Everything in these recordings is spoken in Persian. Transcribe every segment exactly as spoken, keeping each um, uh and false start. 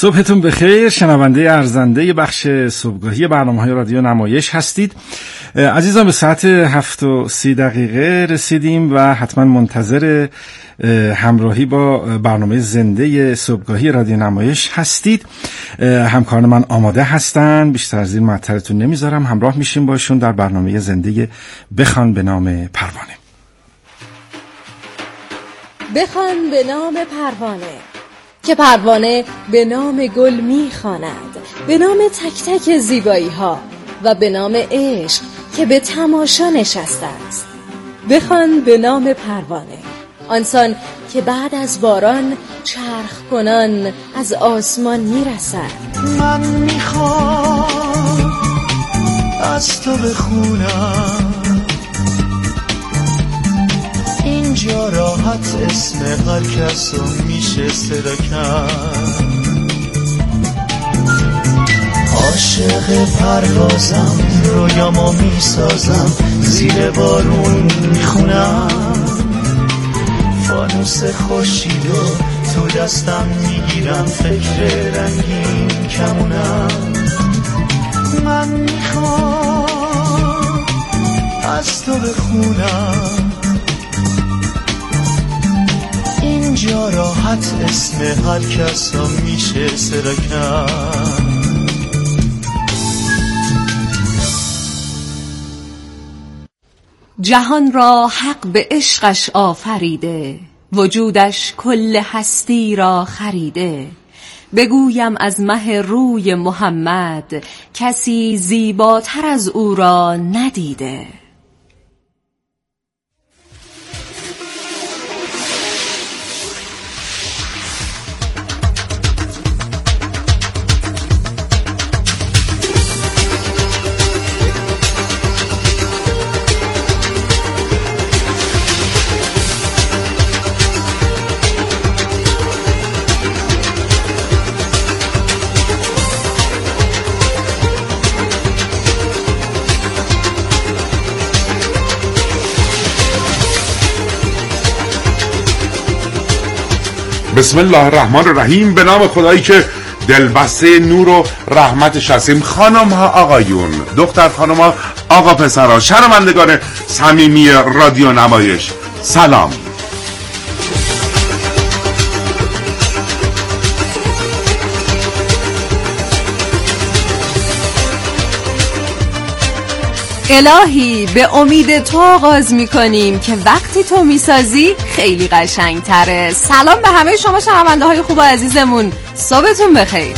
صبحتون بخیر. شنونده ارزنده بخش صبحگاهی برنامه‌های رادیو نمایش هستید. عزیزان به ساعت هفت و سی دقیقه رسیدیم و حتما منتظر همراهی با برنامه زنده صبحگاهی رادیو نمایش هستید. همکاران من آماده هستن، بیشتر از این معطلتون نمیذارم، همراه میشیم باشون در برنامه زنده بخوان به نام پروانه. بخوان به نام پروانه، که پروانه به نام گل میخواند، به نام تک تک زیبایی ها و به نام عشق که به تماشا نشسته است. بخوان به نام پروانه، آنسان که بعد از باران چرخ کنان از آسمان میرسد. من میخوام از تو بخونم اینجا راحت اسم هر کس رو میشه صدا کرد. عاشق پروازم، رویامو میسازم، زیر بارون میخونم فانوس خورشیدو تو دستم میگیرم، فکر رنگین کمونم. من میخوام از تو بخونم اینجا راحت اسم هر کس رو میشه صدا کرد. جهان را حق به عشقش آفریده، وجودش کل هستی را خریده. بگویم از مه روی محمد، کسی زیباتر از او را ندیده. بسم الله الرحمن الرحیم. به نام خدایی که دلبسته نور و رحمتش هستیم. خانم ها آقایون، دختر خانم ها آقا پسرها، شنوندگان صمیمی رادیو نمایش، سلام. الهی به امید تو آغاز میکنیم که وقتی تو میسازی خیلی قشنگ تره. سلام به همه شما شنونده های خوب و عزیزمون، صبحتون بخیر.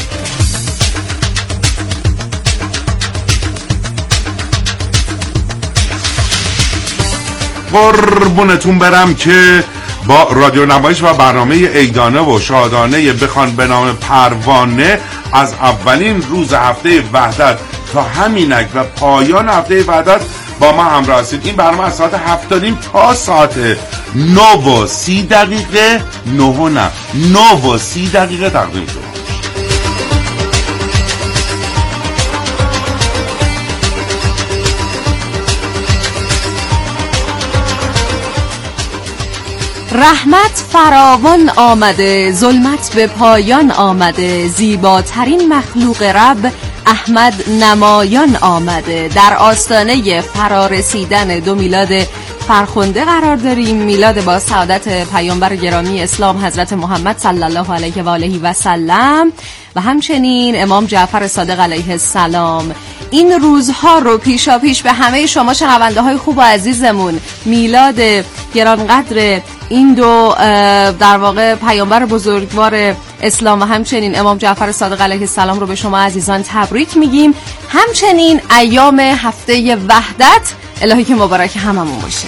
قربونتون برم که با رادیو نمایش و برنامه عیدانه و شادانه بخوان به نام پروانه از اولین روز هفته وحدت تا همینک و پایان هفته وحدت با ما همراه هستید. این برنامه از ساعت هفت تا نیم تا ساعت نه و سی دقیقه نه و نه نه و سی دقیقه تقدیم شد. رحمت فراوان آمده، ظلمت به پایان آمده، زیباترین مخلوق رب احمد نمایان آمده. در آستانه فرارسیدن دو میلاد فرخنده قرار داریم، میلاد با سعادت پیامبر گرامی اسلام حضرت محمد صلی الله علیه و آله و سلم و همچنین امام جعفر صادق علیه السلام. این روزها رو پیشا پیش به همه شما شنونده های خوب و عزیزمون، میلاد گرانقدر این دو در واقع پیامبر بزرگوار اسلام و همچنین امام جعفر صادق علیه السلام رو به شما عزیزان تبریک میگیم. همچنین ایام هفته وحدت، الهی که مبارک هممون باشه.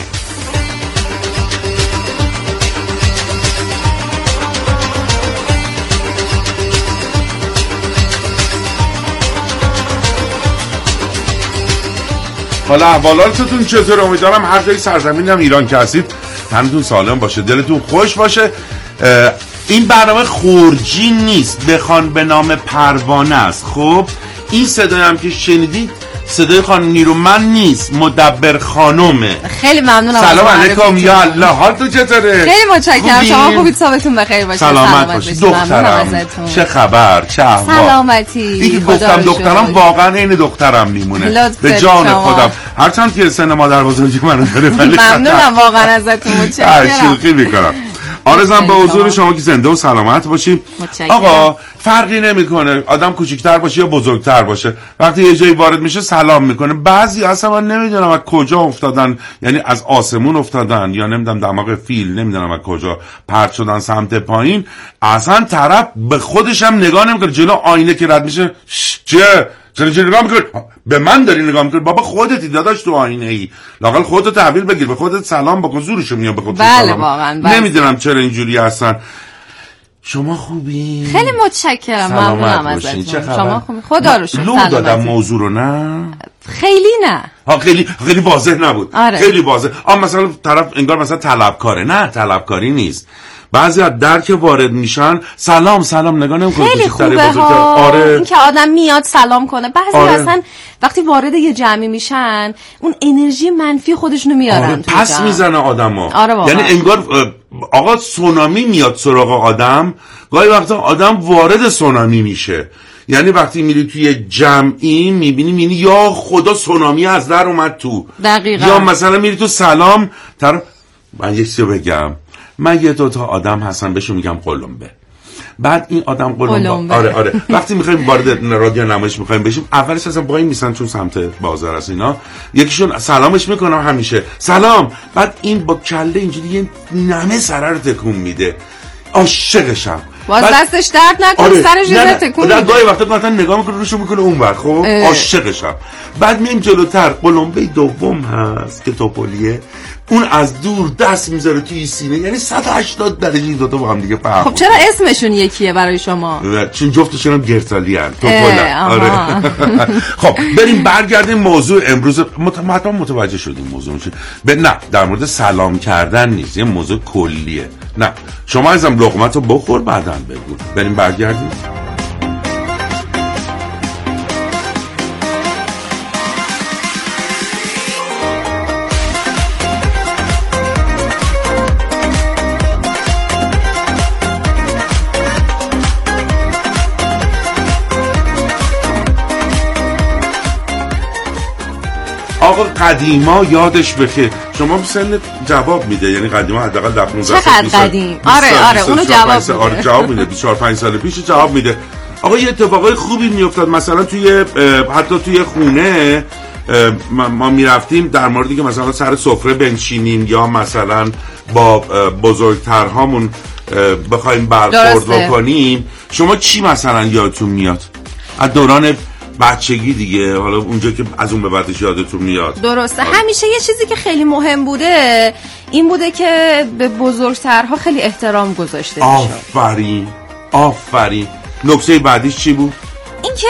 حالا احوالاتتون چطور؟ امیدوارم هر جای سرزمین هم ایران که هستید تنتون سالم باشه، دلتون خوش باشه. این برنامه خورجی نیست، بخوان به نام پروانه است. خب این صدایی هم که شنیدید صدای خانم نیرومند نیست، مدبر خانومه. خیلی ممنونم. سلام علیکم یا الله، حال تو چطوره؟ خیلی متشکرم. شما خوبید؟ صبحتون بخیر باشه. سلامت باشید دخترم. چه خبر؟ چه احوال؟ سلامتی. دیگه گفتم دخترم واقعا این دخترم میمونه به جان خودم، هرچند که سن مادر بزرگی منو داره. ممنونم واقعا ازتون، متشکرم. شوخی میکنم. آرزوام به حضور شما که زنده و سلامت باشیم. آقا فرقی نمیکنه آدم کوچیک‌تر باشه یا بزرگتر باشه، وقتی یه جایی وارد میشه سلام میکنه. بعضی اصلا من نمیدونم از کجا افتادن، یعنی از آسمون افتادن یا نمیدونم دماغ فیل، نمیدونم از کجا پرت شدن سمت پایین. اصلا طرف به خودش هم نگاه نمیکنه، جلو آینه که رد میشه چه چرا چرا نگاه میکنی؟ به من داری نگاه میکنی؟ بابا خودتی داداش تو آینه ای، لااقل خودت تحویل بگیر، به خودت سلام بکن. زورشو میاد به خودت بله سلام. واقعا بله. نمیدونم چرا اینجوری هستن. شما خوبی؟ خیلی متشکرم. ممنونم ازتون. شما خوبی؟ خدا رو شکر. لو دادم موضوع رو نه؟ خیلی نه. ها خیلی خیلی واضح نبود. آره. خیلی واضح. آ مثلا طرف انگار مثلا طلبکاره. نه طلبکاری نیست. بعضی از در که وارد میشن سلام سلام نگاه نمیکنه. خیلی خوبه ها. آره. این که آدم میاد سلام کنه. بعضی آره. اصلا وقتی وارد یه جمعی میشن اون انرژی منفی خودشونو میارن. آره. پس میزنه آدمو. آره یعنی انگار آقا سونامی میاد سراغ آدم. گاهی وقتا آدم وارد سونامی میشه. یعنی وقتی میری توی جمعی میبینی میبینی یا خدا سونامی از در اومد تو. دقیقاً. یا مثلا میری تو سلام طرف. من یه چیزی بگم، من یه دو تا آدم هستن بهشون میگم قلمبه. بعد این آدم قلمبه آره آره وقتی میخوایم وارد رادیو نمایش میخوایم بشیم، اولش اصلا وای میسن چون سمت بازار است اینا، یکیشون سلامش میکنه همیشه سلام، بعد این با کله اینجوری یه نمه سره رو تکون میده. عاشقشم. باز دستش درد نکنه آره. سرش رو تکون میده. گاهی وقتا مثلا نگاه میکنه روشو میکنه اونور. خب عاشقشم. بعد میایم جلوتر، قلمبه دوم هست که توپولیه، اون از دور دست میذاره توی سینه، یعنی صد و هشتاد درجه این دوتا با هم دیگه فرق. خب چرا اسمشون یکیه برای شما؟ چون جفتشون هم گرتالی ان توپولا. آره. خب بریم برگردیم موضوع امروز. متأ متوجه شدیم موضوع میشه به نه در مورد سلام کردن نیست، یه موضوع کلیه. نه شما ازم لقمتو بخور بعداً بگو. بریم برگردیم. آقا قدیما یادش بخیر. شما سن جواب میده، یعنی قدیما حداقل در پانزده چقدر قدیم؟ آره آره اونو جواب میده. آره جواب میده. بیست و چهار پنج سال پیش جواب میده. آقا یه اتفاقای خوبی میافتاد، مثلا توی حتی توی خونه ما میرفتیم در موردی که مثلا سر سفره بنشینیم یا مثلا با بزرگترهامون بخوایم برخورد بکنیم. شما چی مثلا یادتون میاد از دوران بچگی دیگه، حالا اونجا که از اون به بعدش یادتون میاد؟ درسته. همیشه یه چیزی که خیلی مهم بوده این بوده که به بزرگترها خیلی احترام گذاشته بشه. آفرین آفرین. نکته بعدیش چی بود؟ این که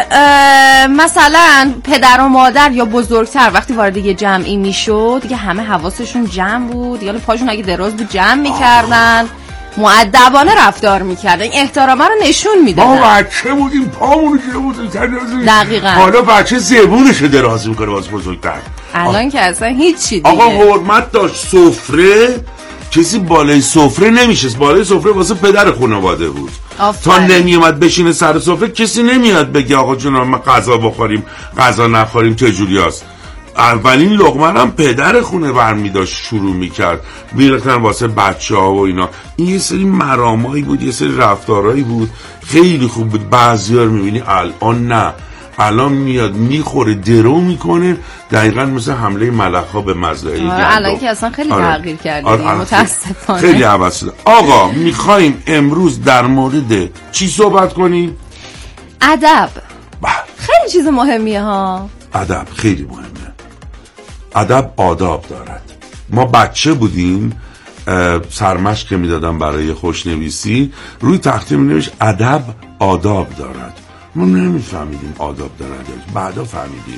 مثلا پدر و مادر یا بزرگتر وقتی وارد یه جمعی میشد دیگه همه حواسشون جمع بود، یا پاشون اگه دراز بود جمع میکردن، مؤدبانه رفتار میکردن، این احترامه رو نشون میدادن. ما بچه بودیم پامونو که بودیم دقیقاً. حالا بچه زبونشو دراز میکنه باز بزرگتر. الان که اصلا هیچی دیگه. آقا حرمت داشت. سفره کسی بالای سفره نمیشه، بالای سفره واسه پدر خانواده بود. آفره. تا نمیومد بشینه سر سفره کسی نمیاد بگه آقا جون ما غذا بخوریم غذا نخوریم چه جوریاست. اولین لقمه هم پدر خونه برمی داشت شروع میکرد میرفتن واسه بچه ها و اینا. این یه سری مرامایی بود، یه سری رفتارهایی بود خیلی خوب بود. بعضی ها رو میبینی الان نه، الان میاد میخوره درو میکنه، دقیقا مثل حمله ملخ‌ها به مزرعه گندم. الان که اصلا خیلی تغییر کرده. آره. آره. متاسفانه خیلی عوض شده. آقا میخوایم امروز در مورد چی صحبت کنیم؟ ادب. خیلی چیز مهمیه ها. ادب خیلی مهمه. ادب آداب دارد. ما بچه بودیم سرمشق که میدادم برای خوشنویسی روی تخته مینوشت ادب آداب دارد. ما نمیفهمیدیم آداب دارد، بعدا فهمیدیم.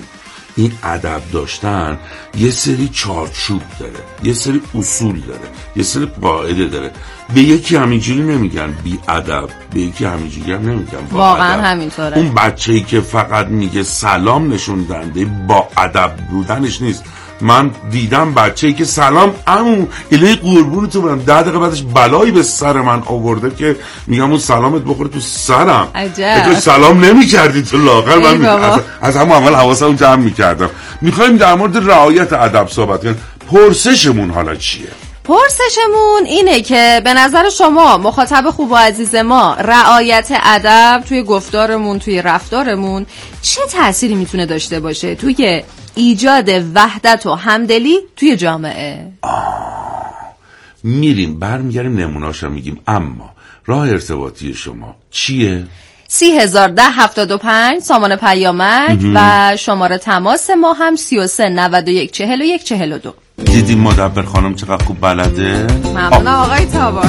این ادب داشتن یه سری چارچوب داره، یه سری اصول داره، یه سری قاعده داره. به یکی همینجوری نمیگن بی ادب، به یکی همینجوری هم نمیگن با واقعا ادب. همینطوره. اون بچه‌ای که فقط میگه سلام نشون دهنده با ادب بودنش نیست. من دیدم بچه‌ای که سلام عمو الهی قربونتون برم، ده دقیقه بعدش بلایی به سر من آورده که میگم اون سلامت بخوره تو سرم. عجب. تو سلام نمی‌کردی تو لاغر. من می... از, از همون اول حواسم جمع می‌کردم. می‌خوایم در مورد رعایت ادب صحبت کنیم. پرسشمون حالا چیه؟ پرسشمون اینه که به نظر شما مخاطب خوب و عزیز ما رعایت ادب توی گفتارمون، توی رفتارمون چه تأثیری میتونه داشته باشه توی ایجاد وحدت و همدلی توی جامعه؟ آه. میریم برمیگردیم نمونه‌اشو میگیم، اما راه ارتباطی شما چیه؟ سی هزار ده هفتاد و پنج سامان پیامک و شماره تماس ما هم سی و سه نود و یک چهل و یک چهل و دو. دیدیم مدبر خانم چقدر خوب بلده؟ ممنون آقای تابان.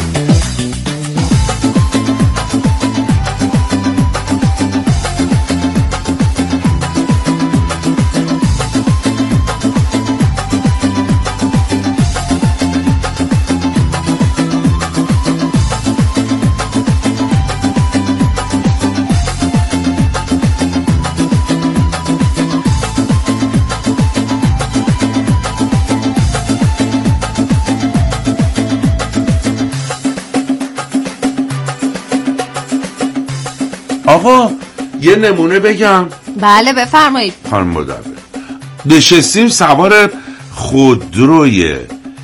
آقا یه نمونه بگم. بله بفرمایید. خانم مدبر نشستیم سوار خودروی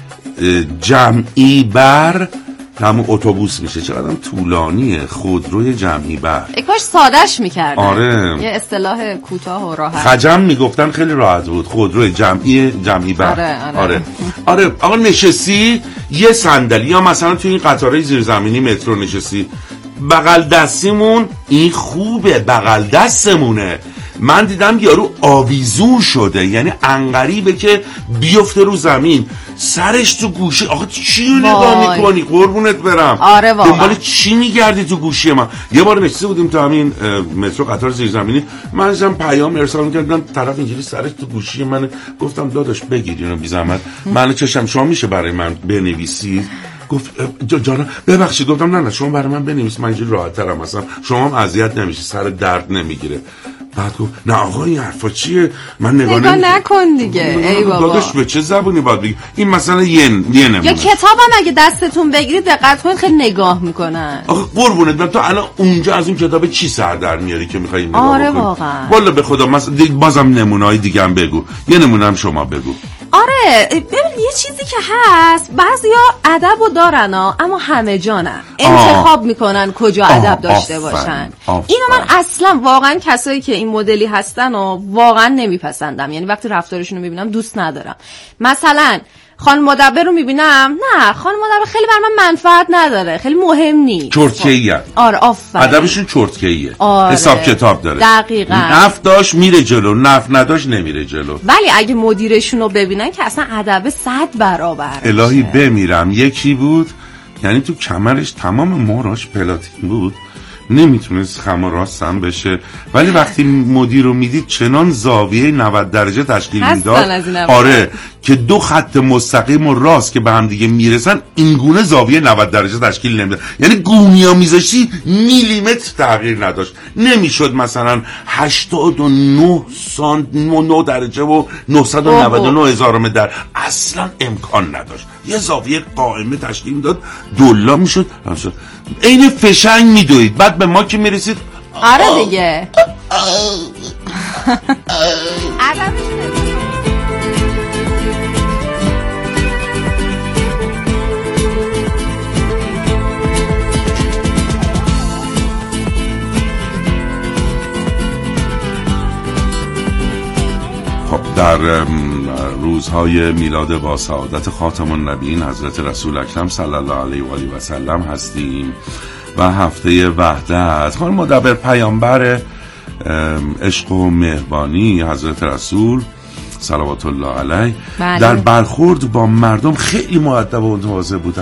جمعی بر، همون اتوبوس میشه، چقدر طولانیه خودروی جمعی بر. ای کاش سادهش میکردن. آره. یه اصطلاح کوتاه و راحت. خجم میگفتن خیلی راحت بود، خودروی جمعی جمعی بر. آره آره. آره. آره. آقا نشستی یه صندلی، یا مثلا توی این قطارهای زیرزمینی مترو نشستی، بغل دستیمون این خوبه، بغل دستمونه. من دیدم یارو آویزون شده، یعنی انقریبه که بیفته رو زمین، سرش تو گوشه. آخه چی رو نگاه میکنی قربونت برم؟ آره واقعا. دنبال چی میگردی تو گوشی من؟ یه بار نشسته بودیم تو همین مترو قطار زیرزمینی، من ازم پیام ارسال میکردم، طرف اینجوری سرش تو گوشی من، گفتم داداش بگیر اینو بی زحمت، من چشم شما میشه برای من بنویسی؟ گفت جانا ببخشید. گفتم نه نه شما برای من بنویس، من اینجوری راحت ترم، مثلا شما هم اذیت نمیشی، سر درد نمیگیره. بعد گفت نه آقا این حرفا چیه؟ من نگاه, نگاه نکن دیگه. ای بابا داداش به چه زبونی باید بگی؟ این مثلا یه یه نمونه. یا کتابم اگه دستتون بگیرید دقت کنید خیلی نگاه میکنن. آخه قربونت برم تو الان اونجا از اون کتاب چی سر در میاری که میخوای نگاه بکنی؟ آره واقعا. والله به خدا مثلا بازم نمونه‌های دیگه هم بگو، یه نمونه هم شما بگو. آره ببین یه چیزی که هست، بعضیا ادبو دارن ها، اما همه جانن، انتخاب میکنن کجا ادب داشته آفن. باشن. آفن. اینو من اصلا واقعا کسایی که این مدلی هستن و واقعا نمیپسندم، یعنی وقتی رفتارشون رو میبینم دوست ندارم. مثلا خانم مدبر رو میبینم، نه خانم مدبر خیلی بر من منفعت نداره، خیلی مهم نیست، چرتکه‌ایه. آره آفرین. ادبشون چرتکه‌ایه. آره. حساب کتاب داره. دقیقاً. نفت داشت میره جلو، نفت نداشت نمیره جلو. ولی اگه مدیرشون رو ببینن که اصلا ادب صد برابر. الهی بمیرم. یکی بود یعنی تو کمرش تمام موراش پلاتین بود، نمیتونست خم و راستم بشه، ولی وقتی مدیر رو میدید چنان زاویه نود درجه تشکیل میداد، آره که دو خط مستقیم و راست که به هم دیگه میرسن اینگونه زاویه نود درجه تشکیل نمیداد، یعنی گونیا میذاشی میلیمتر تغییر نداشت. نمیشد مثلا هشتاد و نه سانت نه درجه و نهصد و نود و نه هزارم در، اصلا امکان نداشت. یه زاویه قائمه تشکیل میداد، دلا میشد، عین فشنگ میدوید. بعد به ما که میرسید آره دیگه خب در روزهای میلاد با سعادت خاتم النبیین حضرت رسول اکرم صلی الله علیه و آله و سلم هستیم و هفته وحدت. خانم مدبر پیامبر عشق و مهربانی حضرت رسول صلوات الله علیه بله. در برخورد با مردم خیلی مؤدب و متواضع بودن.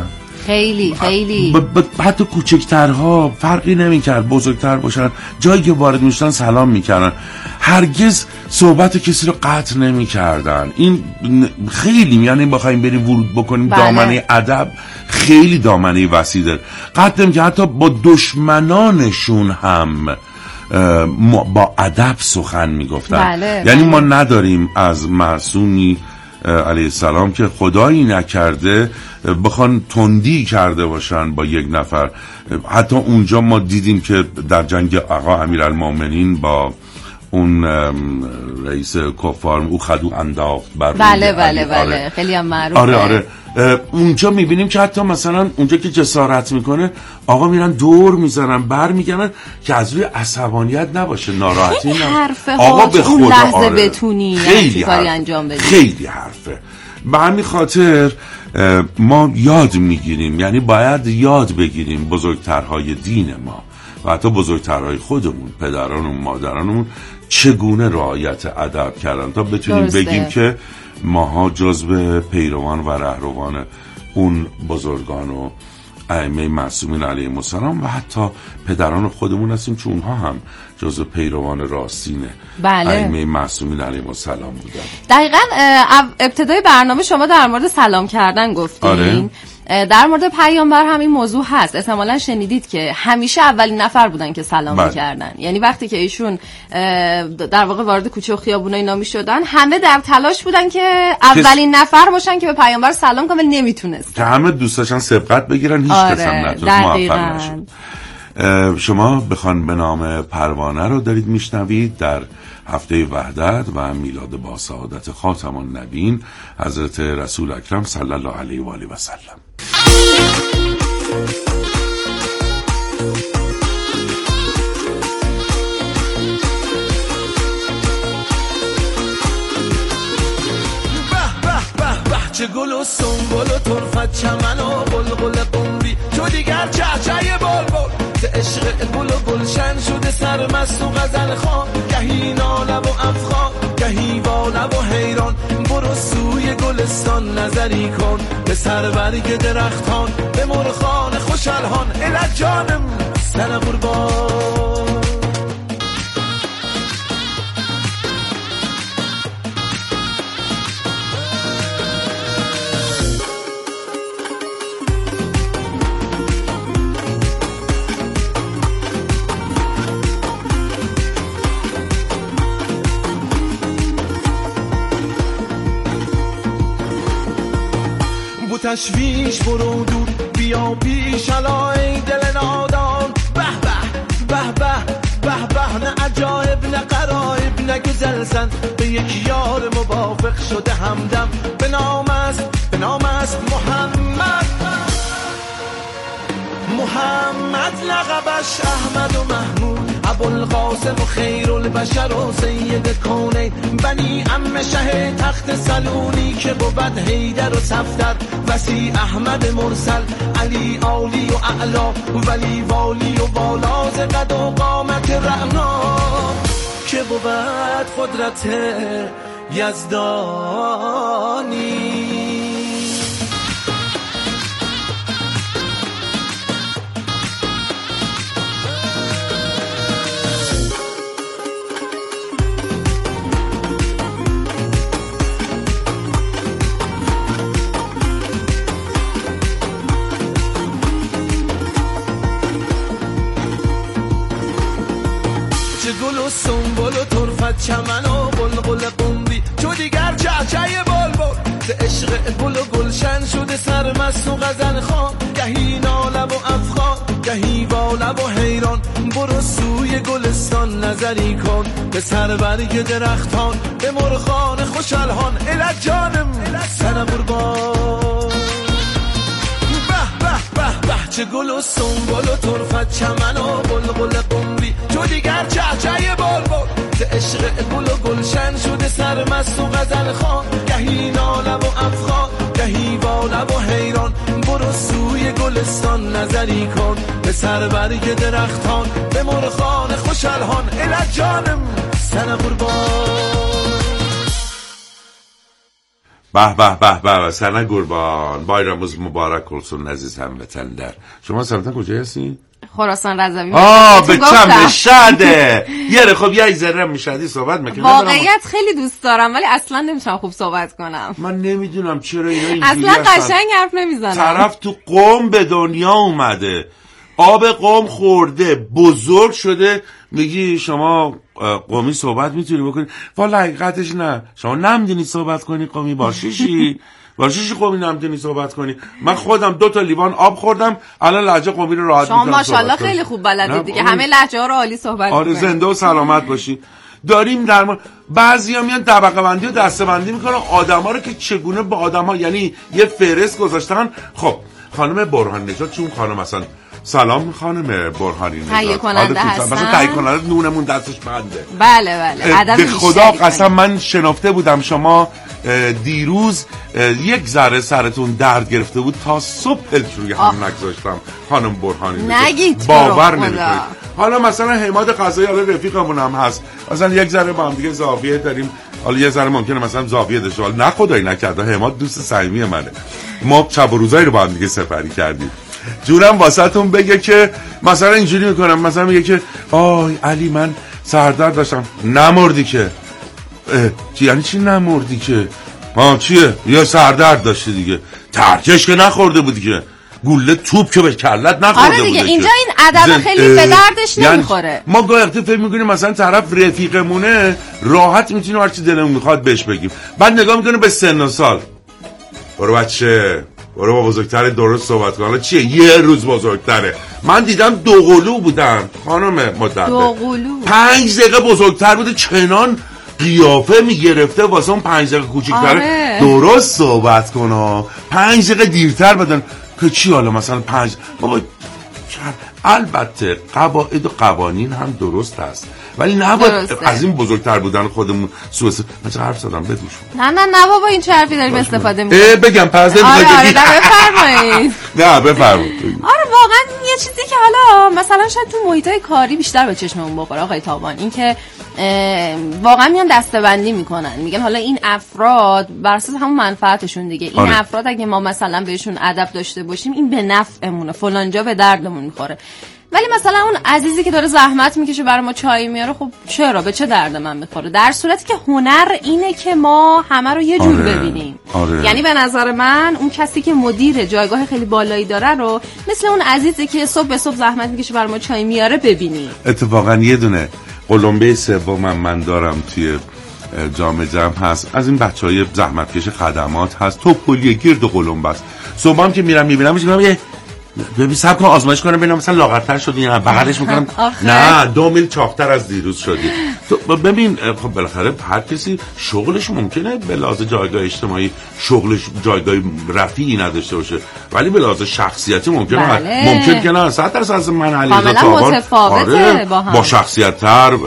خیلی خیلی ب... ب... حتی کوچکترها فرقی نمیکرد، بزرگتر باشن جایی که وارد میشدن سلام میکردن، هرگز صحبت کسی رو قطع نمیکردن. این خیلی، یعنی بخوایم بریم ورود بکنیم بله. دامنه ادب خیلی دامنه وسیع داره. قطع نمیکرد، حتی با دشمنانشون هم با ادب سخن میگفتن. بله، یعنی بله. ما نداریم از معصومی علیه السلام که خدایی نکرده بخوان تندی کرده باشن با یک نفر. حتی اونجا ما دیدیم که در جنگ آقا امیرالمومنین با اون رئیس کفار او خدو انداخت بر بله بله بله آره. خیلی هم معروفه. آره آره اونجا میبینیم که حتی مثلا اونجا که جسارت میکنه آقا میرن دور میزنن بر میگنن که از روی عصبانیت نباشه، ناراحتی نباشه. آقا به خدا لحظه آره. بتونی خیلی کاری انجام بدی. خیلی حرفه. به همین خاطر ما یاد میگیریم، یعنی باید یاد بگیریم بزرگترهای دین ما و حتی بزرگترهای خودمون، پدرانمون، مادرانمون چگونه رعایت ادب کردن تا بتونیم درسته. بگیم که ماها جزو پیروان و رهروان اون بزرگان و ائمه معصومین علیهم السلام و حتی پدران خودمون هستیم، چون اونها هم جزو پیروان راستین بله. ائمه معصومین علیهم السلام بودن. دقیقاً ابتدای برنامه شما در مورد سلام کردن گفتین. آره. در مورد پیامبر هم این موضوع هست. احتمالاً شنیدید که همیشه اولین نفر بودن که سلام بله. می‌کردن. یعنی وقتی که ایشون در واقع وارد کوچه و خیابون اینا می‌شدن، همه در تلاش بودن که اولین کس... نفر باشن که به پیامبر سلام کنن، نمیتونستن. که همه دوست داشتن سبقت بگیرن، هیچ آره. کس هم نتونست موفق نشد. شما بخوان به نام پروانه رو دارید میشنوید در هفته وحدت و میلاد با سعادت خاتم النبیین حضرت رسول اکرم صلی الله علیه و آله و سلم. چه گل و سنبل و طرفت چمن و بلبل قمری تو دیگر چهچه بلبل ز عشق گل و گلشن شده سرمست و غزل خوان، گهی ناله و افخان گهی واله و حیران. برو سوی گلستان نظری کن به سربرگ درختان، به مرغان خوش الحان الک جانم سر قربان. تشویش برو دور بیا پیش علای دل نادان. به به به به به به نه عجایب نه قرایب نه گزلزن، به یک یار موافق شده همدم به نام است به نام است محمد. محمد لقبش احمد و محمود، ابوالقاسم و خیر البشر و سید کونین، بنی عم شه تخت سلونی که بود حیدر و صفدر، وسی احمد مرسل علی عالی و اعلا، ولی والی و والا ز قد و قامت رعنا، که بود قدرت یزدانی. گل و سنبل و طرفت چمن و بلبل قمری تو دیگر چهچه بلبل ز عشق گل و گلشن شده سرمست و غزل خوان، گهی ناله و افخان گهی واله و حیران. برو سوی گلستان نظری کن به سربرگ درختان، به مرغان خوش الحان الک جانم سر قربان. چه گل و سنبل و طرفت چمن و بلبل قمری تو دیگر چهچه بلبل ز عشق گل و گلشن شده سرمست و غزل خوان، گهی ناله و افخان گهی واله و حیران. برو سوی گلستان نظری کن به سربرگ درختان، به مرغان خوش الحان الک جانم سر قربان. به به به به سنه قربان بایراموز مبارک olsun عزیز هموطن‌ها. شما سمت کجا هستین؟ خراسان رضوی. آه به چم شده. یاره خب یه ذره میشدی صحبت میکنی. واقعیت خیلی دوست دارم ولی اصلا نمیتونم خوب صحبت کنم. من نمیدونم چرا اینا اینجوری اصلا قشنگ حرف نمیزنم. طرف تو قم به دنیا اومده، آب قم خورده، بزرگ شده، میگی شما قمی صحبت میتونی بکنی؟ والا حقیقتش نه. شما نمیدونی صحبت کنی قمی باشیشی باشیشی قمی نمیدونی صحبت کنی. من خودم دو تا لیوان آب خوردم الان لهجه قمی رو راحت میتونم صحبت کنم. شما ماشاءالله خیلی خوب بلدید دیگه، همه لهجه ها رو عالی صحبت آره میکنید. زنده و سلامت باشی. داریم در م... بعضیا میان طبقه بندی و دسته بندی میکنن آدما رو که چگونه با آدما، یعنی یه فهرست گذاشتن. خب خانم برهان نژاد چون خانم مثلا سلام خانم برهانی نژاد تهیه کننده هستن، مثلا تهیه کننده نونمون دستش بنده. بله بله ادب به خدا قسم من شناخته بودم شما دیروز یک ذره سرتون درد گرفته بود تا صبح پلک روی هم نگذاشتم خانم برهانی نگید باور نمیکنید. حالا مثلا حماد قضایی حالا رفیقمون هم هست، مثلا یک ذره با هم دیگه زاویه داریم، حالا یه ذره ممکنه مثلا زاویه داشته ولی نه خدایی نکرده حماد دوست صمیمی منه، ما شب و روزایی رو با هم دیگه سپری کردیم. جونم واسهتون بگه که مثلا اینجوری میکنم، مثلا میگه که آی علی من سردرد داشتم. نمردی که. چی یعنی چی نمردی که؟ ها چیه؟ یا سردرد داشتی دیگه، ترکش که نخورده بودی که، گوله توپ که به کلت نخورده آره دیگه بوده اینجا که. این ادب خیلی به دردش نمیخوره. یعنی ما گاهی وقتا فکر میکنیم مثلا طرف رفیقمونه راحت میتونیم هر چی دلمون میخواد بهش بگیم، بعد نگاه میکنیم به سن و سال. برو بچه برو با بزرگتر درست صحبت کن. چیه یه روز بزرگتره؟ من دیدم دو قلو بودن خانم مدبر، دو قلو پنج دقیقه بزرگتر بوده، چنان قیافه میگرفته واسه اون پنج دقیقه کوچیک‌تره. آره. درست صحبت کن، پنج دقیقه دیرتر بدن که چی. حالا مثلا پنج بابا البته قواعد و قوانین هم درست هست ولی نباید از این بزرگتر بودن خودمون سوء استفاده. من چه حرف زدم بدوش. نه نه نه بابا این چه حرفی داریم استفاده می‌کنی؟ بگم پس آره آره بفرمایید. نه بفرمایید. آره واقعا یه چیزی که حالا مثلا شاید تو محیطای کاری بیشتر به چشممون بخوره آقای تابان، این که واقعا میان دسته‌بندی میکنن، میگن حالا این افراد بر اساس همون منفعتشون دیگه، این آره. افراد اگه ما مثلا بهشون ادب داشته باشیم این به نفعمونه، فلان جا به دردمون میخوره. ولی مثلا اون عزیزی که داره زحمت میکشه برای ما چای میاره، خب چرا به چه درد من میخوره؟ در صورتی که هنر اینه که ما همه رو یه جور آره. ببینیم. آره. یعنی به نظر من اون کسی که مدیر جایگاه خیلی بالایی داره رو مثل اون عزیزی که صبح به صبح زحمت میکشه برای ما چای میاره ببینیم. اتفاقا یه دونه قلمبه سومم من دارم توی جامعه جمع هست، از این بچهای زحمتکش خدمات هست، توپولیه گرد و قلمبه است. صبحام که میرم میبینمش میگم یه ببین سب کن آزمایش کنم ببینم مثلا لاغرتر شدی یا نه، بغلش میکنم نه دو میل چاقتر از دیروز شدی. تو ببین خب بالاخره هر کسی شغلش ممکنه به لحاظ جایگاه اجتماعی شغلش جایگاه رفیعی نداشته باشه ولی به لحاظ شخصیتی ممکنه بله. ممکن که نه صد درصد از من علیرضا کاملا تابان متفاوته آره با هم. با شخصیت‌تر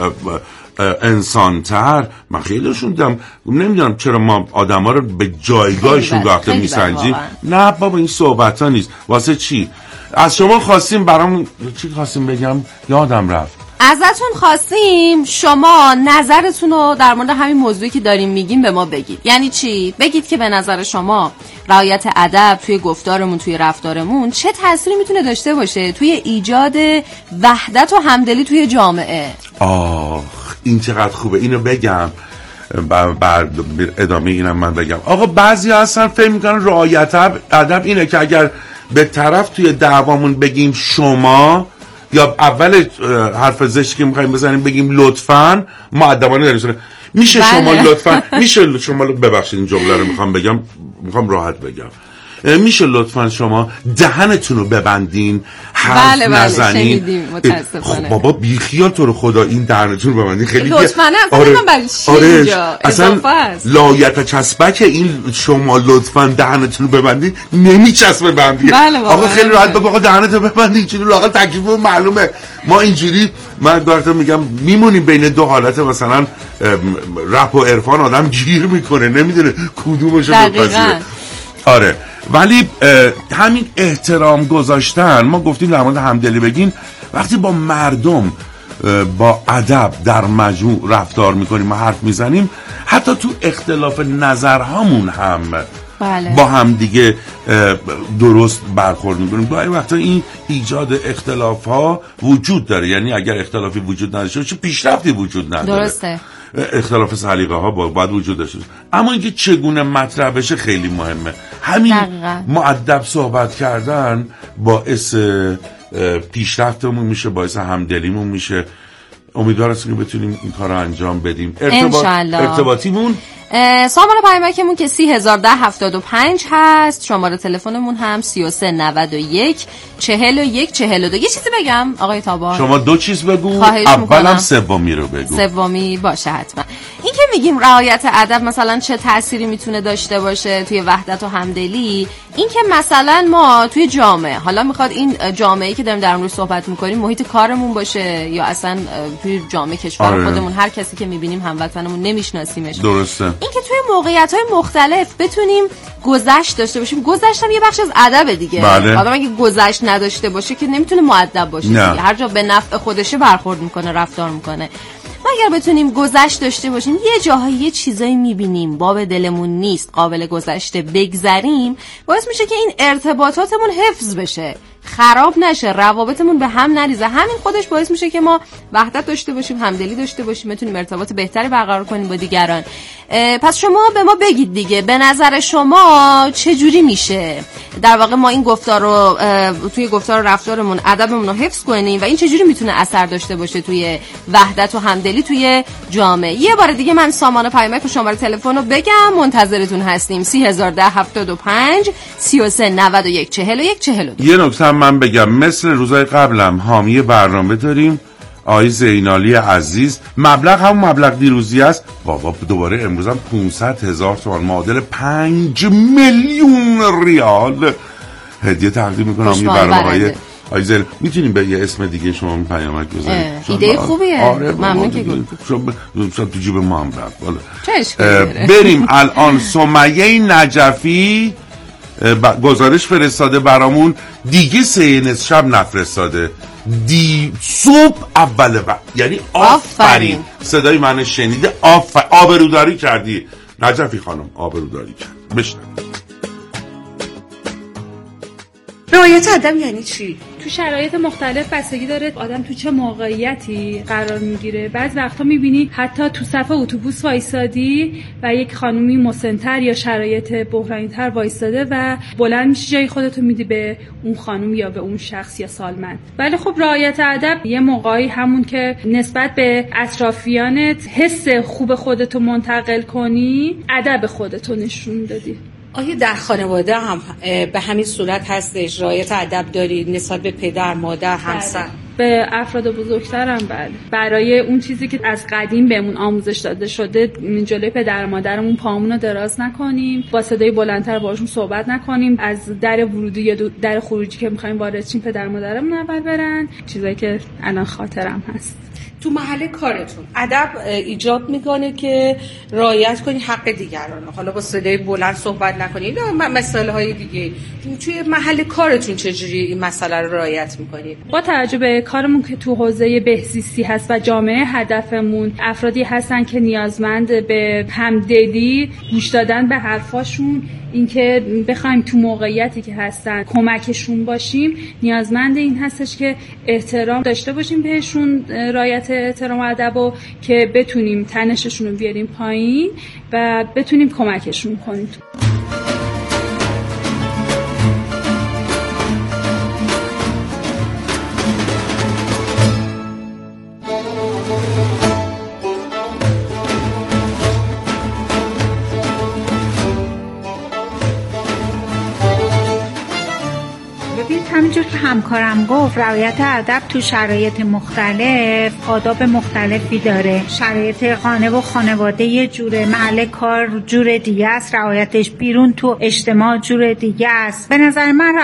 انسان‌تر. من خیلیشون دیدم، نمیدونم چرا ما آدما رو به جایگاهشون وقتی میسنجیم. نه بابا این صحبت‌ها نیست. واسه چی؟ از شما خواستیم برام چی خواستیم بگم یادم رفت. ازتون خواستیم شما نظرتون رو در مورد همین موضوعی که داریم میگیم به ما بگید. یعنی چی؟ بگید که به نظر شما رعایت ادب توی گفتارمون، توی رفتارمون چه تأثیری میتونه داشته باشه توی ایجاد وحدت و همدلی توی جامعه. آه این چقدر خوبه، اینو بگم بعد ادامه اینم من بگم. آقا بعضی هستن فکر میکنن رعایت ادب اینه که اگر به طرف توی دعوامون بگیم شما یا اول حرف زشتی که میخوایم بزنیم بگیم لطفاً مؤدبانه داریم میشه بله. شما لطفاً میشه شما ببخشید این جمله رو میخوام بگم، میخوام راحت بگم، میشه لطفاً شما دهنتون رو ببندین حرف بله بله نزنین. شنیدیم متاسفانه. خب بابا بیخیال تو رو خدا این دهنتون رو ببندین خیلی لطفاً اصلا آره. من برای چی آره. اینجا اصلا لایت چسبک این شما لطفاً دهنتون رو ببندین نمیچسبه به هم دیگه. بله آقا خیلی راحت بگو آقا دهنتو ببندین چون لااقل تکلیفمون معلومه. ما اینجوری من براتون میگم میمونیم بین دو حالت، مثلا رپ و عرفان آدم گیر میکنه نمیدونه کدومشو بپذیره. آره ولی همین احترام گذاشتن، ما گفتیم در مورد همدلی بگین، وقتی با مردم با ادب در مجموع رفتار میکنیم و حرف میزنیم، حتی تو اختلاف نظرهامون هم بله. با هم دیگه درست برخورد میکنیم. گاهی وقتا این ایجاد اختلاف ها وجود داره، یعنی اگر اختلافی وجود نداشته باشه پیشرفتی وجود نداره. درسته. اختلاف سلیقه ها باید وجود داشته باشه، اما اینکه چگونه مطرح بشه خیلی مهمه. همین مؤدب صحبت کردن باعث پیشرفتمون میشه، باعث همدلیمون میشه. امیدوارم که بتونیم این کار رو انجام بدیم. ارتباط ارتباطیمون سامانه پیامکمون که سی هزار ده هفتاد و پنج هست، شماره تلفنمون هم سی و سه نود و یک چهل و یک چهل و دو. یه چیزی بگم آقای تابان؟ شما دو چیز بگو، اولم سومی رو بگو. سومی باشه حتما. این که میگیم رعایت ادب مثلا چه تأثیری میتونه داشته باشه توی وحدت و همدلی، این که مثلا ما توی جامعه، حالا میخواد این جامعه‌ای که داریم در موردش صحبت میکنیم محیط کارمون باشه یا اصلا توی جامعه کشور آره. خودمون، هر کسی که میبینیم هموطنمون نمیشناسیمش. درسته. این که توی موقعیت‌های مختلف بتونیم گذشت داشته باشیم. گذشت هم یه بخش از ادب دیگه. بله. آدم اگه گذشت نداشته باشه که نمیتونه مؤدب باشه دیگه. هر جا به نفع خودشه برخورد میکنه، رفتار میکنه. ما اگر بتونیم گذشت داشته باشیم، یه جاهایی یه چیزایی میبینیم باب دلمون نیست، قابل گذشته بگذریم، باعث میشه که این ارتباطاتمون حفظ بشه، خراب نشه، روابطمون به هم نریزه. همین خودش باعث میشه که ما وحدت داشته باشیم، همدلی داشته باشیم، بتونیم ارتباط بهتری برقرار کنیم با دیگران. پس شما به ما بگید دیگه، به نظر شما چه جوری میشه در واقع ما این گفتار رو توی گفتار و رفتارمون ادبمون رو حفظ کنیم و این چه جوری میتونه اثر داشته باشه توی وحدت و همدلی توی جامعه. یه بار دیگه من سامانه پیامک و شماره تلفن رو بگم، منتظرتون هستیم. سی هزار ده هفتاد و پنج سی و سه نود و یک چهل و یک چهل و دو. یه نکته هم من بگم، مثل روزای قبلم حامی برنامه داریم آقای زینالی عزیز. مبلغ هم مبلغ دیروزی است. بابا دوباره امروز هم پانصد هزار تومان معادل پنج میلیون ریال هدیه تقدیم میکنم. حامی برنامه آقای آقای زین. میتونیم به یه اسم دیگه شما این پیامک بذارید؟ ایده خوبیه. آره ممنون که گفتید. شما تو جیب ما هم رفت. بریم الان. سمیه نجفی گزارش فرستاده برامون، دیگه سه نصف شب نفرستاده، دی صبح اول وقت، یعنی آفرین. صدای من شنیده، آفرین، آبروداری کردی نجفی خانم، آبروداری کرد. بشنم. رعایت ادب یعنی چی؟ تو شرایط مختلف بستگی داره آدم تو چه موقعیتی قرار میگیره. بعض وقتا میبینی حتی تو صف اتوبوس وایسادی و یک خانومی مسن‌تر یا شرایط بحرانی‌تر وایساده و بلند میشی جای خودتو میدی به اون خانم یا به اون شخص یا سالمند. ولی خب رعایت ادب یه موقعی همون که نسبت به اطرافیانت حس خوب خودتو منتقل کنی، ادب خودتو نشون دادی. آیا در خانواده هم به همین صورت هستش؟ رعایت ادب دارید نسبت به پدر، مادر، همسر؟ به افراد بزرگترم بله. برای اون چیزی که از قدیم بهمون آموزش داده شده، جلوی پدر و مادرمون پامون رو دراز نکنیم، با صدای بلندتر باشون صحبت نکنیم، از در ورودی یا در خروجی که می‌خوایم وارد شیم پدر و مادرمون اول برن. چیزایی که الان خاطرم هست. تو محل کارتون ادب ایجاب میکنه که رعایت کنی حق دیگران، حالا با صدای بلند صحبت نکنید، مسائل های دیگه. توی محل کارتون چجوری این مسئله رو رعایت میکنید؟ با توجه به کارمون که تو حوزه بهزیستی هست و جامعه هدفمون افرادی هستن که نیازمند به همدلی، گوش دادن به حرفاشون، اینکه بخوایم تو موقعیتی که هستن کمکشون باشیم، نیازمند این هستش که احترام داشته باشیم بهشون، رعایت احترام و ادب رو که بتونیم تنششون رو بیاریم پایین و بتونیم کمکشون کنیم. همینجور که همکارم گفت، رعایت ادب تو شرایط مختلف آداب مختلفی داره. شرایط خانه و خانواده یه جوره، محل کار جور دیگه است رعایتش، بیرون تو اجتماع جور دیگه است. به نظر من